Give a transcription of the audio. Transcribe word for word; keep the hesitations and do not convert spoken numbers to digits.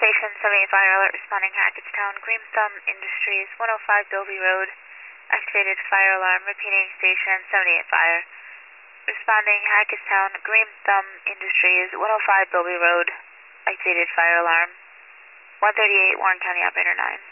Station seventy-eight Fire Alert responding Hackettstown, Green Thumb Industries, one oh five Bilby Road. Activated fire alarm, repeating Station seventy-eight Fire. Responding Hackettstown, Green Thumb Industries, one oh five Bilby Road. Activated fire alarm. one thirty-eight Warren County Operator nine.